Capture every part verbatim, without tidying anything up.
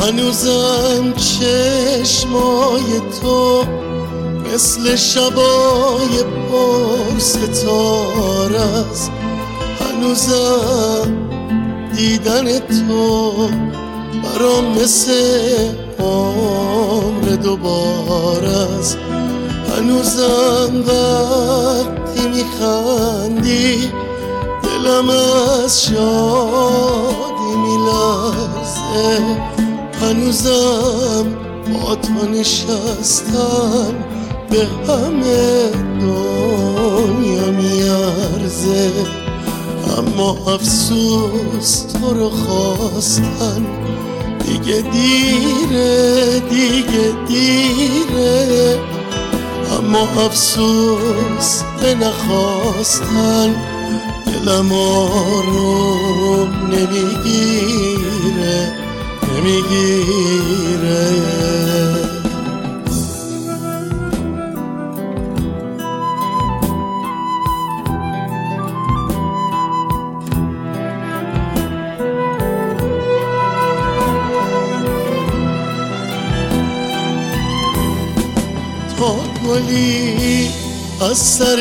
هنوزم چشمای تو مثل شبای پر ستاره است. هنوزم دیدن تو برام مثل عمر دوباره است. هنوزم وقتی میخندی دلم از شادی میلرزه. هنوزم با تو نشستن به همه دنیا میارزه. اما افسوس تو رو خواستن دیگه دیره، دیگه دیره. اما افسوس به نخواستن دلم آروم نمیگیره، نمیگیره. تا گلی از سر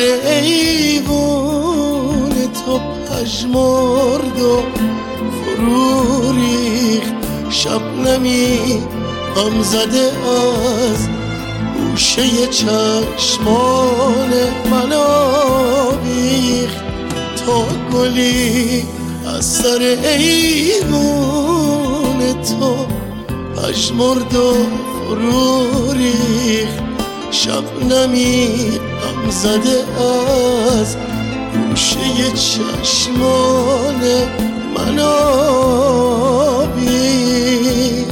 ایوان تو پژمرد و فرو ریخت. شبنمی غم زده از گوشه چشمان من آویخت. تا گلی از سر ایوان تو پژمرد و فرو ریخت. شبنمی غم زده از گوشه چشمان من آویخت.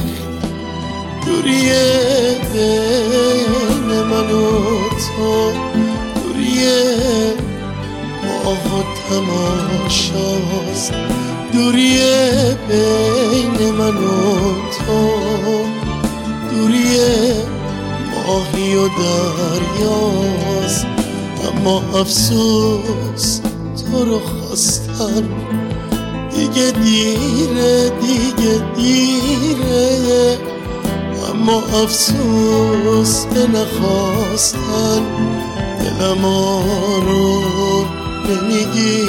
دوریه بین من و تو، دوریه ماه و تماشاست. دوریه بین من و تو، دوریه ماهی و دریاست. اما افسوس تو رو خواستن دیگه دیره، دیگه دیره. اما افسوس به نخواستن دلم آروم نمیگیره.